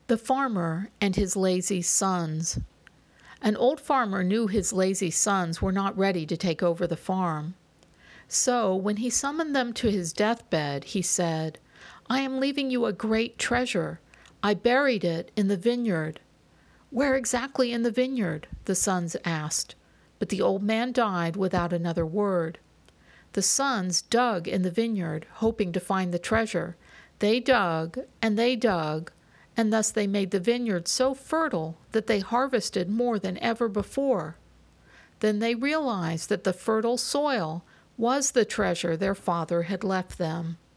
The Farmer and His Lazy Sons. An old farmer knew his lazy sons were not ready to take over the farm. So, when he summoned them to his deathbed, he said, "I am leaving you a great treasure. I buried it in the vineyard." "Where exactly in the vineyard?" the sons asked. But the old man died without another word. The sons dug in the vineyard, hoping to find the treasure. They dug, and thus they made the vineyard so fertile that they harvested more than ever before. Then they realized that the fertile soil was the treasure their father had left them.